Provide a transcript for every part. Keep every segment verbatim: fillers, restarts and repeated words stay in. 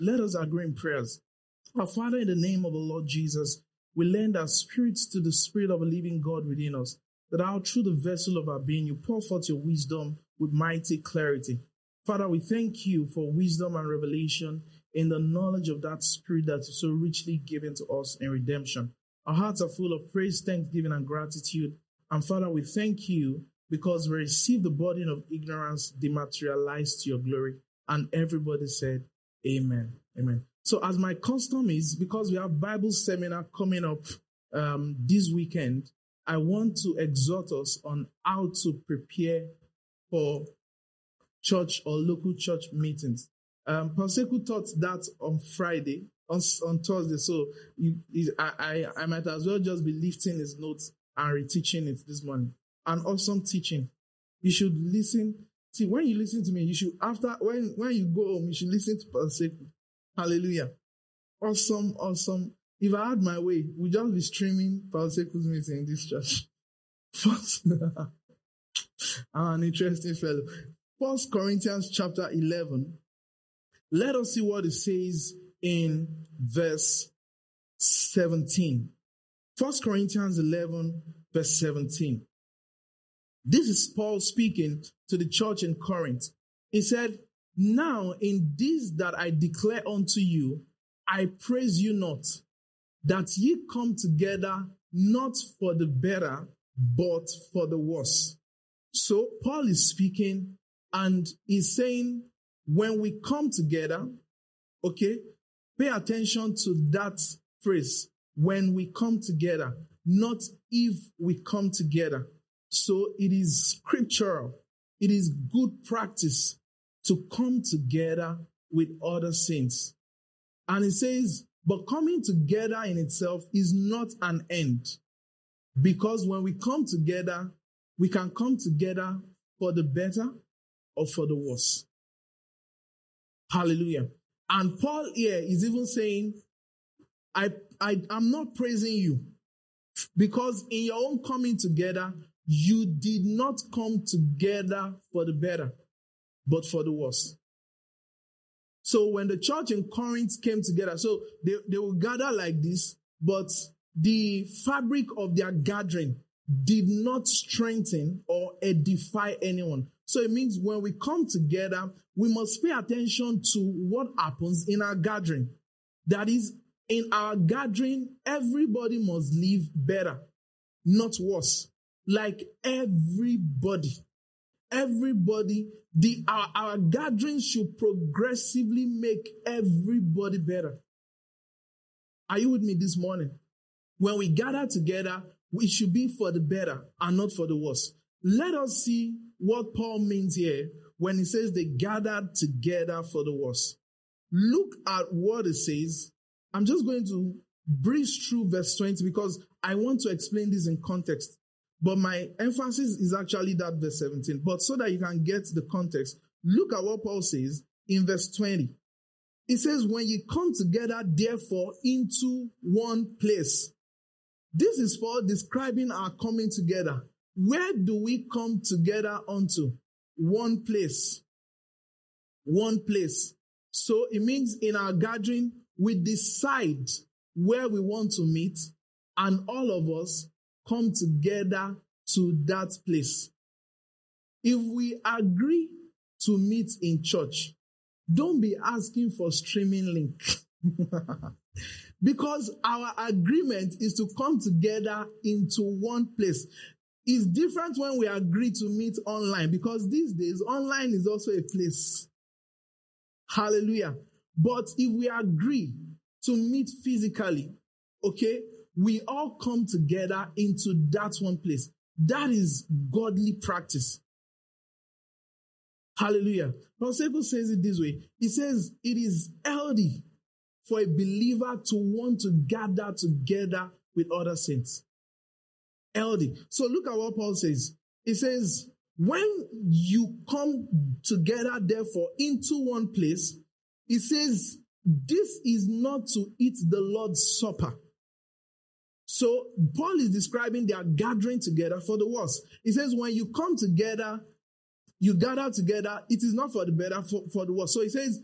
Let us agree in prayers. Our Father, in the name of the Lord Jesus, we lend our spirits to the Spirit of a living God within us, that out through the vessel of our being, you pour forth your wisdom with mighty clarity. Father, we thank you for wisdom and revelation in the knowledge of that Spirit that is so richly given to us in redemption. Our hearts are full of praise, thanksgiving, and gratitude. And Father, we thank you because we receive the burden of ignorance dematerialized to your glory. And everybody said, Amen. Amen. So as my custom is, because we have Bible seminar coming up um, this weekend, I want to exhort us on how to prepare for church or local church meetings. Um, Paseku taught that on Friday, on, on Thursday. So you, I, I, I might as well just be lifting his notes and reteaching it this morning. An awesome teaching. You should listen. See, when you listen to me, you should, after, when, when you go home, you should listen to Paseku. Hallelujah. Awesome, awesome. If I had my way, we'd just be streaming Paseku's meeting in this church. First, an interesting fellow. First Corinthians chapter eleven. Let us see what it says in verse seventeen. First Corinthians eleven, verse seventeen. This is Paul speaking to the church in Corinth. He said, now in this that I declare unto you, I praise you not, that ye come together not for the better, but for the worse. So Paul is speaking and he's saying, when we come together, okay, pay attention to that phrase, when we come together, not if we come together. So it is scriptural. It is good practice to come together with other saints. And it says, but coming together in itself is not an end. Because when we come together, we can come together for the better or for the worse. Hallelujah. And Paul here is even saying, I, I, I'm not praising you because in your own coming together, you did not come together for the better, but for the worse. So when the church in Corinth came together, so they, they will gather like this, but the fabric of their gathering did not strengthen or edify anyone. So it means when we come together, we must pay attention to what happens in our gathering. That is, in our gathering, everybody must live better, not worse. Like everybody. Everybody, the our, our gatherings should progressively make everybody better. Are you with me this morning? When we gather together, we should be for the better and not for the worse. Let us see what Paul means here when he says they gathered together for the worse. Look at what it says. I'm just going to breeze through verse twenty because I want to explain this in context. But my emphasis is actually that verse seventeen. But so that you can get the context, look at what Paul says in verse twenty. It says, when you come together, therefore, into one place. This is Paul describing our coming together. Where do we come together unto? One place. One place. So it means in our gathering, we decide where we want to meet, and all of us come together to that place. If we agree to meet in church, don't be asking for streaming link. Because our agreement is to come together into one place. It's different when we agree to meet online, because these days online is also a place. Hallelujah. But if we agree to meet physically, okay, we all come together into that one place. That is godly practice. Hallelujah. Paul says it this way. He says it is healthy for a believer to want to gather together with other saints. Healthy. So look at what Paul says. He says, when you come together, therefore, into one place, he says, this is not to eat the Lord's Supper. So Paul is describing their gathering together for the worse. He says, when you come together, you gather together, it is not for the better, for, for the worse. So he says,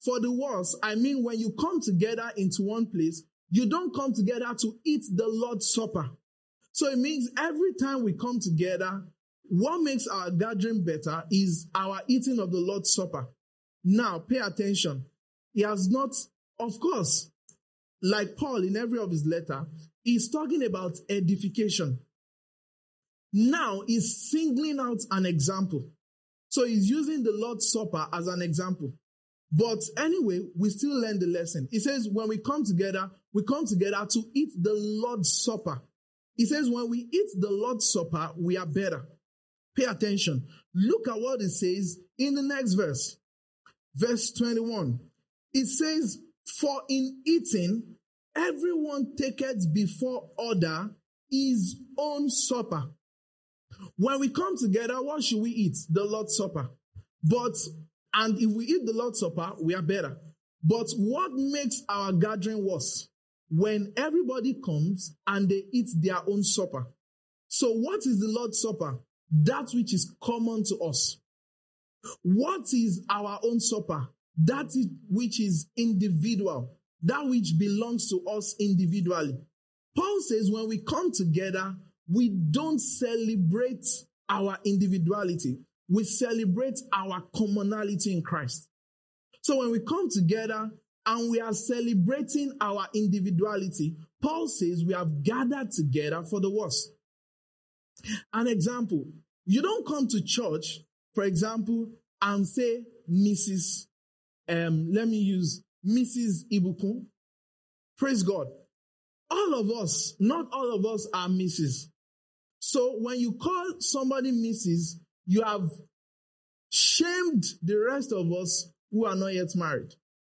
for the worse, I mean when you come together into one place, you don't come together to eat the Lord's Supper. So it means every time we come together, what makes our gathering better is our eating of the Lord's Supper. Now, pay attention. He has not, of course, like Paul in every of his letter, he's talking about edification. Now he's singling out an example. So he's using the Lord's Supper as an example. But anyway, we still learn the lesson. He says when we come together, we come together to eat the Lord's Supper. He says when we eat the Lord's Supper, we are better. Pay attention. Look at what it says in the next verse. Verse twenty-one. It says, for in eating, everyone taketh before other his own supper. When we come together, what should we eat? The Lord's Supper. But, and if we eat the Lord's Supper, we are better. But what makes our gathering worse? When everybody comes and they eat their own supper. So what is the Lord's Supper? That which is common to us. What is our own supper? That is which is individual. That which belongs to us individually. Paul says when we come together, we don't celebrate our individuality. We celebrate our commonality in Christ. So when we come together and we are celebrating our individuality, Paul says we have gathered together for the worse. An example, you don't come to church, for example, and say, Missus Um, let me use Missus Ibukun. Praise God. All of us, not all of us are Missus So when you call somebody Missus, you have shamed the rest of us who are not yet married.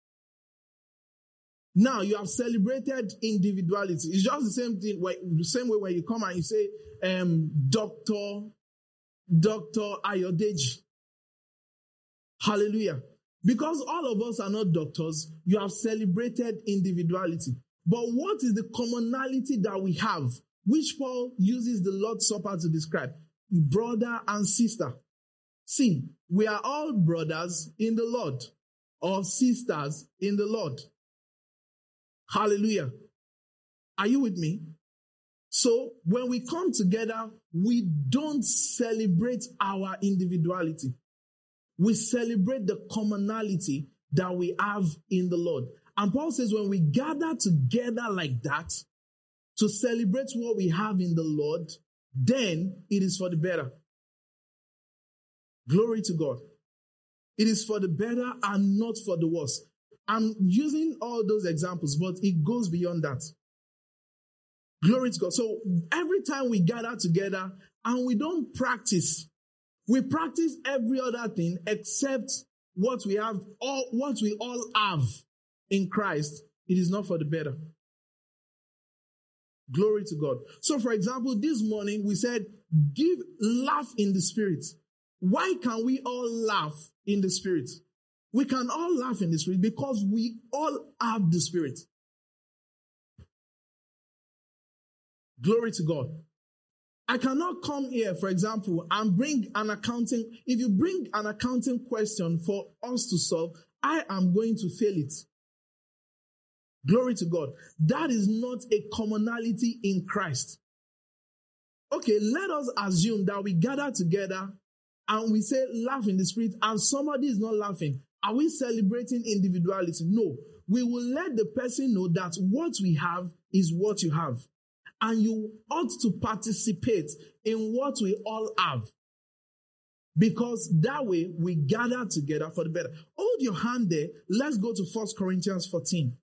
Now you have celebrated individuality. It's just the same thing, the same way when you come and you say, um, Doctor, Doctor Ayodeji. Hallelujah. Because all of us are not doctors, you have celebrated individuality. But what is the commonality that we have, which Paul uses the Lord's Supper to describe? Brother and sister. See, we are all brothers in the Lord, or sisters in the Lord. Hallelujah. Are you with me? So when we come together, we don't celebrate our individuality. We celebrate the commonality that we have in the Lord. And Paul says when we gather together like that to celebrate what we have in the Lord, then it is for the better. Glory to God. It is for the better and not for the worse. I'm using all those examples, but it goes beyond that. Glory to God. So every time we gather together and we don't practice, we practice every other thing except what we have, all what we all have in Christ, it is not for the better. Glory to God. So for example, this morning we said, give, laugh in the Spirit. Why can we all laugh in the Spirit? We can all laugh in the Spirit because we all have the Spirit. Glory to God. I cannot come here, for example, and bring an accounting, if you bring an accounting question for us to solve, I am going to fail it. Glory to God. That is not a commonality in Christ. Okay, let us assume that we gather together and we say laugh in the Spirit and somebody is not laughing. Are we celebrating individuality? No. We will let the person know that what we have is what you have. And you ought to participate in what we all have. Because that way we gather together for the better. Hold your hand there. Let's go to First Corinthians fourteen.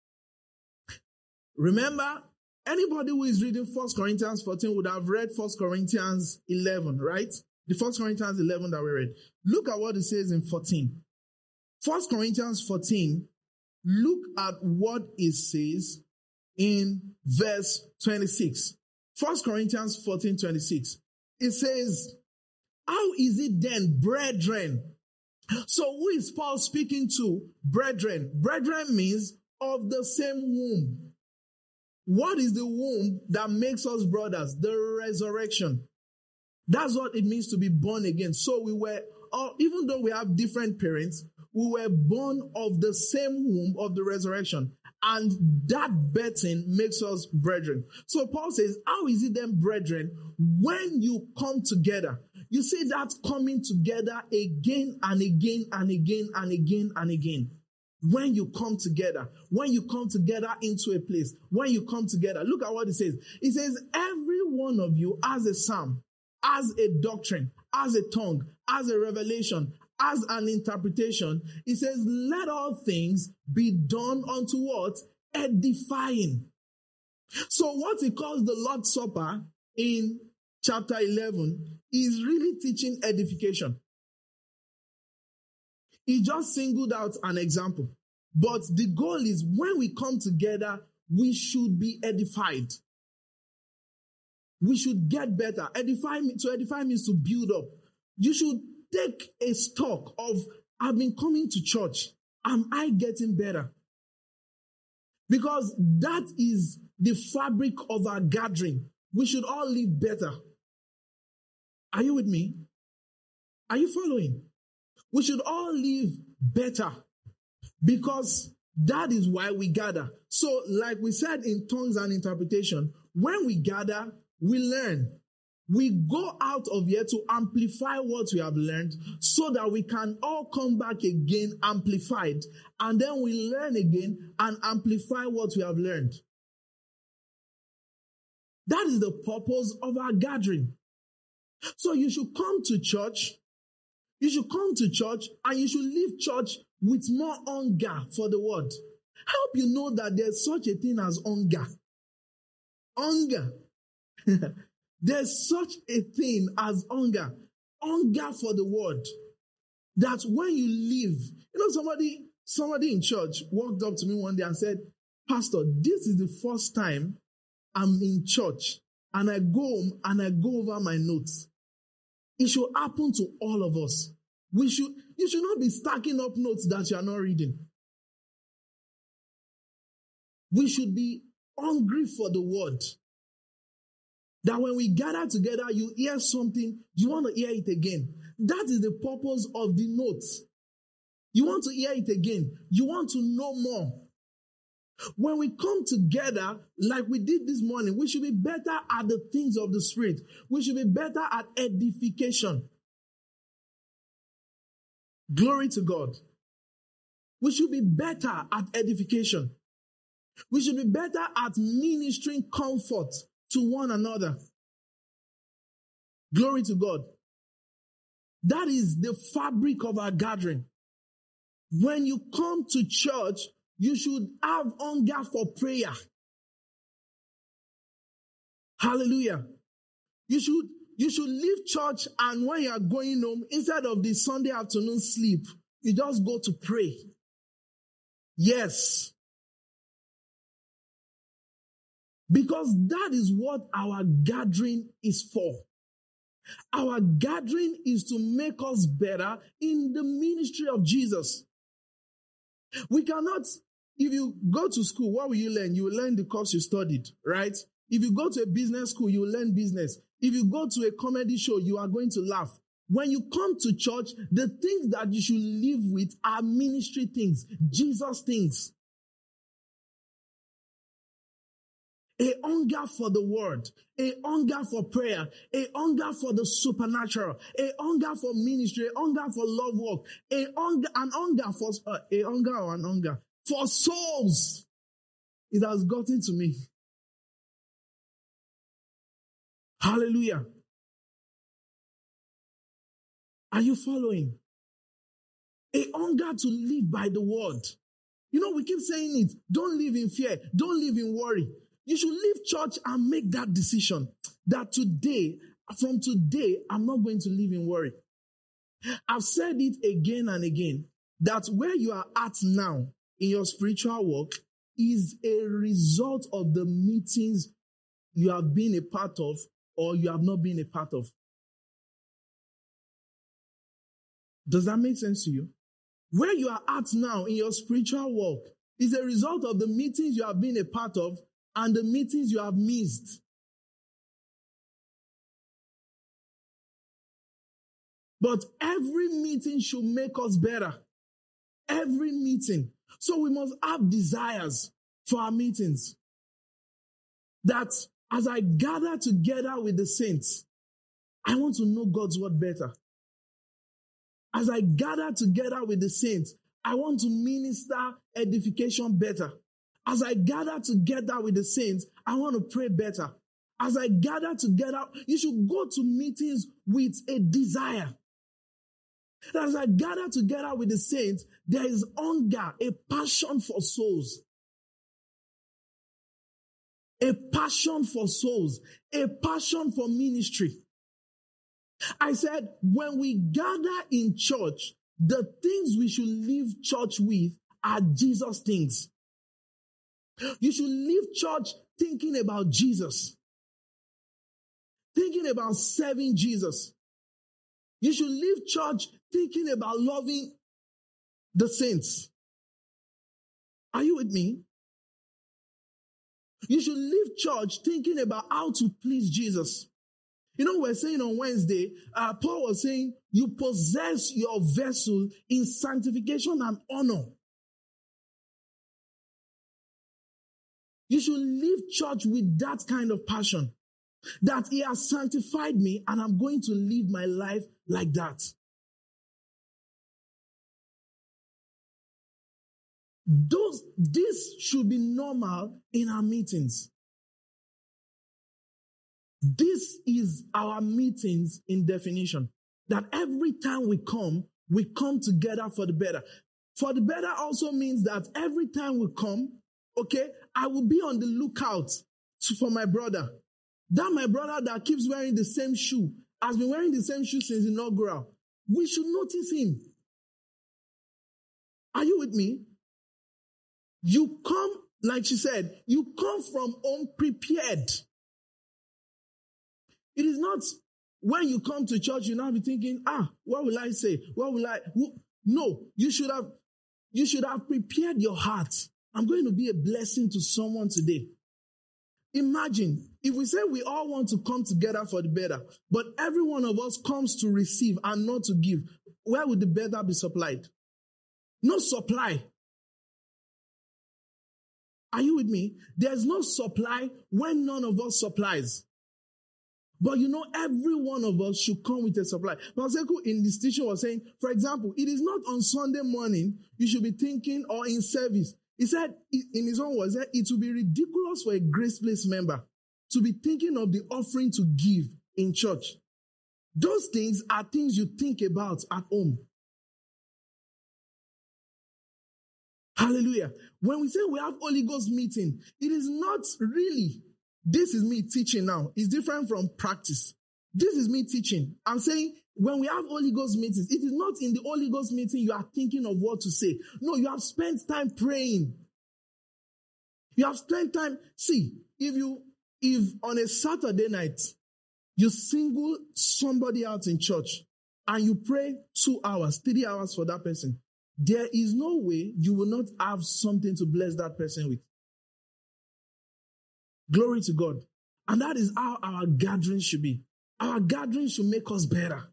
Remember, anybody who is reading First Corinthians fourteen would have read First Corinthians eleven, right? The First Corinthians eleven that we read. Look at what it says in fourteen. First Corinthians fourteen, look at what it says in verse twenty-six. First Corinthians fourteen, twenty-six. It says, how is it then, brethren? So who is Paul speaking to? Brethren. Brethren means of the same womb. What is the womb that makes us brothers? The resurrection. That's what it means to be born again. So we were, or even though we have different parents, we were born of the same womb of the resurrection. And that birthing makes us brethren. So Paul says, how is it then, brethren, when you come together? You see that coming together again and again and again and again and again. When you come together, when you come together into a place, when you come together, look at what it says. It says, every one of you has a psalm, has a doctrine, has a tongue, has a revelation, as an interpretation. It says, let all things be done unto what? Edifying. So what he calls the Lord's Supper in chapter eleven is really teaching edification. He just singled out an example. But the goal is when we come together, we should be edified. We should get better. Edify, to edify means to build up. You should take a stock of, I've been coming to church. Am I getting better? Because that is the fabric of our gathering. We should all live better. Are you with me? Are you following? We should all live better because that is why we gather. So like we said in tongues and interpretation, when we gather, we learn. We go out of here to amplify what we have learned so that we can all come back again amplified. And then we learn again and amplify what we have learned. That is the purpose of our gathering. So you should come to church. You should come to church and you should leave church with more hunger for the word. I hope you know that there's such a thing as hunger. Hunger. There's such a thing as hunger. Hunger for the word. That when you leave, you know, somebody, somebody in church walked up to me one day and said, Pastor, this is the first time I'm in church and I go home and I go over my notes. It should happen to all of us. We should, you should not be stacking up notes that you are not reading. We should be hungry for the word. That when we gather together, you hear something, you want to hear it again. That is the purpose of the notes. You want to hear it again. You want to know more. When we come together, like we did this morning, we should be better at the things of the Spirit. We should be better at edification. Glory to God. We should be better at edification. We should be better at ministering comfort to one another. Glory to God. That is the fabric of our gathering. When you come to church, you should have hunger for prayer. Hallelujah. You should, you should leave church and when you are going home, instead of the Sunday afternoon sleep, you just go to pray. Yes. Because that is what our gathering is for. Our gathering is to make us better in the ministry of Jesus. We cannot, if you go to school, what will you learn? You will learn the course you studied, right? If you go to a business school, you will learn business. If you go to a comedy show, you are going to laugh. When you come to church, the things that you should live with are ministry things, Jesus things. A hunger for the word, a hunger for prayer, a hunger for the supernatural, a hunger for ministry, a hunger for love work, a hunger, an hunger for uh, a hunger or an hunger for souls. It has gotten to me. Hallelujah. Are you following? A hunger to live by the word. You know, we keep saying it. Don't live in fear. Don't live in worry. You should leave church and make that decision that today, from today, I'm not going to live in worry. I've said it again and again, that where you are at now in your spiritual walk is a result of the meetings you have been a part of or you have not been a part of. Does that make sense to you? Where you are at now in your spiritual walk is a result of the meetings you have been a part of and the meetings you have missed. But every meeting should make us better. Every meeting. So we must have desires for our meetings. That as I gather together with the saints, I want to know God's word better. As I gather together with the saints, I want to minister edification better. As I gather together with the saints, I want to pray better. As I gather together, you should go to meetings with a desire. As I gather together with the saints, there is hunger, a passion for souls. A passion for souls. A passion for ministry. I said, when we gather in church, the things we should leave church with are Jesus things. You should leave church thinking about Jesus. Thinking about serving Jesus. You should leave church thinking about loving the saints. Are you with me? You should leave church thinking about how to please Jesus. You know, we're saying on Wednesday, uh, Paul was saying, you possess your vessel in sanctification and honor. You should leave church with that kind of passion. That he has sanctified me and I'm going to live my life like that. Those, this should be normal in our meetings. This is our meetings in definition. That every time we come, we come together for the better. For the better also means that every time we come, okay, I will be on the lookout to, for my brother. That my brother that keeps wearing the same shoe, has been wearing the same shoe since inaugural. We should notice him. Are you with me? You come, like she said, you come from home prepared. It is not when you come to church, you now be thinking, ah, what will I say? What will I? No, you should have, you should have prepared your heart. I'm going to be a blessing to someone today. Imagine if we say we all want to come together for the better, but every one of us comes to receive and not to give, where would the better be supplied? No supply. Are you with me? There's no supply when none of us supplies. But you know, every one of us should come with a supply. Pastor Seku in this teaching was saying, for example, it is not on Sunday morning you should be thinking or in service. He said, in his own words, it will be ridiculous for a Grace Place member to be thinking of the offering to give in church. Those things are things you think about at home. Hallelujah. When we say we have Holy Ghost meeting, it is not really, this is me teaching now. It's different from practice. This is me teaching. I'm saying when we have Holy Ghost meetings, it is not in the Holy Ghost meeting you are thinking of what to say. No, you have spent time praying. You have spent time. See, if you, if on a Saturday night, you single somebody out in church and you pray two hours, three hours for that person, there is no way you will not have something to bless that person with. Glory to God. And that is how our gathering should be. Our gathering should make us better.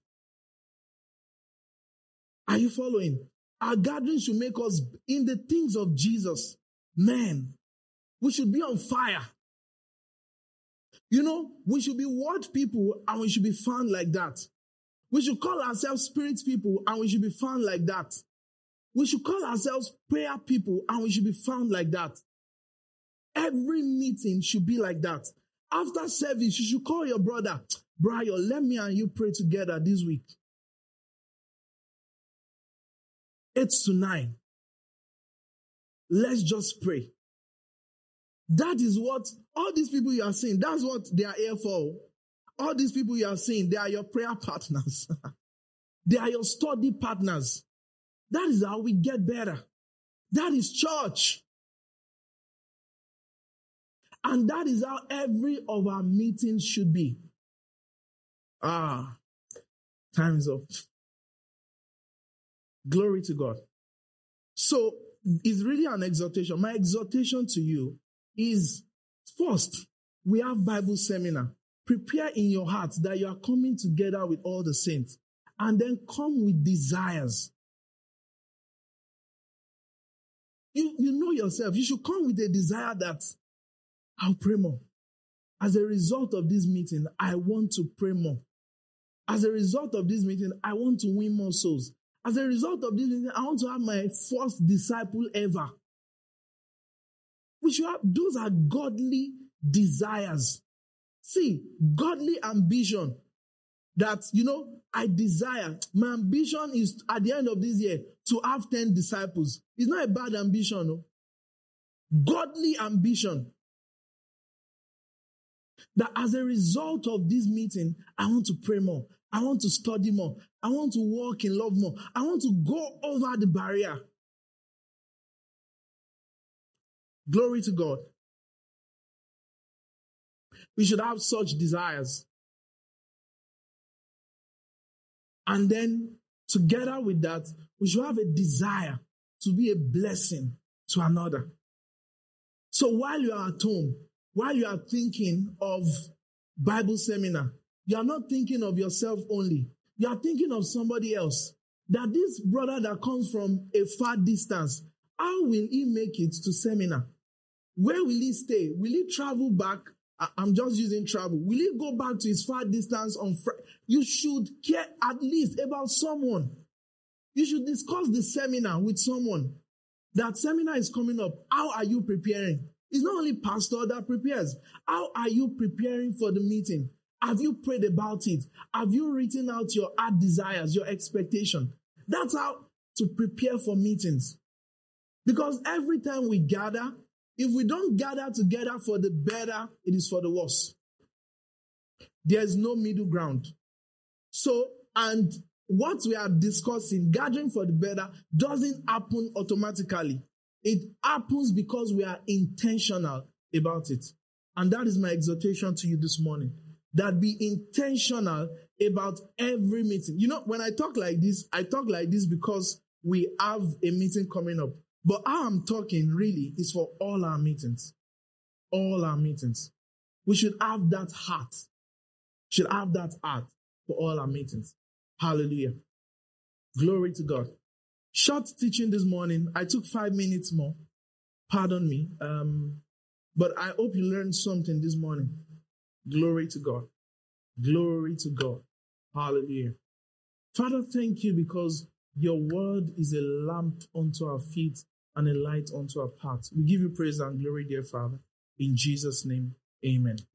Are you following? Our gathering should make us in the things of Jesus. Man, we should be on fire. You know, we should be word people and we should be found like that. We should call ourselves spirit people and we should be found like that. We should call ourselves prayer people and we should be found like that. Every meeting should be like that. After service, you should call your brother, Brian, let me and you pray together this week. Eight to nine. Let's just pray. That is what all these people you are seeing, that's what they are here for. All these people you are seeing, they are your prayer partners. They are your study partners. That is how we get better. That is church. And that is how every of our meetings should be. Ah, time is up. Glory to God. So, it's really an exhortation. My exhortation to you is, first, we have Bible seminar. Prepare in your heart that you are coming together with all the saints. And then come with desires. You, you know yourself. You should come with a desire that I'll pray more. As a result of this meeting, I want to pray more. As a result of this meeting, I want to win more souls. As a result of this meeting, I want to have my first disciple ever. We should have, those are godly desires. See, godly ambition that, you know, I desire. My ambition is at the end of this year to have ten disciples. It's not a bad ambition, no. Godly ambition. That as a result of this meeting, I want to pray more. I want to study more. I want to walk in love more. I want to go over the barrier. Glory to God. We should have such desires. And then, together with that, we should have a desire to be a blessing to another. So while you are at home, while you are thinking of Bible seminar, you are not thinking of yourself only. You are thinking of somebody else. That this brother that comes from a far distance, how will he make it to seminar? Where will he stay? Will he travel back? I'm just using travel. Will he go back to his far distance on Friday? You should care at least about someone. You should discuss the seminar with someone. That seminar is coming up. How are you preparing? It's not only pastor that prepares. How are you preparing for the meeting? Have you prayed about it? Have you written out your heart desires, your expectation? That's how to prepare for meetings. Because every time we gather, if we don't gather together for the better, it is for the worse. There is no middle ground. So, and what we are discussing, gathering for the better, doesn't happen automatically. It happens because we are intentional about it. And that is my exhortation to you this morning. That be intentional about every meeting. You know, when I talk like this, I talk like this because we have a meeting coming up. But how I'm talking really is for all our meetings. All our meetings. We should have that heart. Should have that heart for all our meetings. Hallelujah. Glory to God. Short teaching this morning. I took five minutes more. Pardon me. Um, but I hope you learned something this morning. Glory to God. Glory to God. Hallelujah. Father, thank you because your word is a lamp unto our feet and a light unto our path. We give you praise and glory, dear Father. In Jesus' name, amen.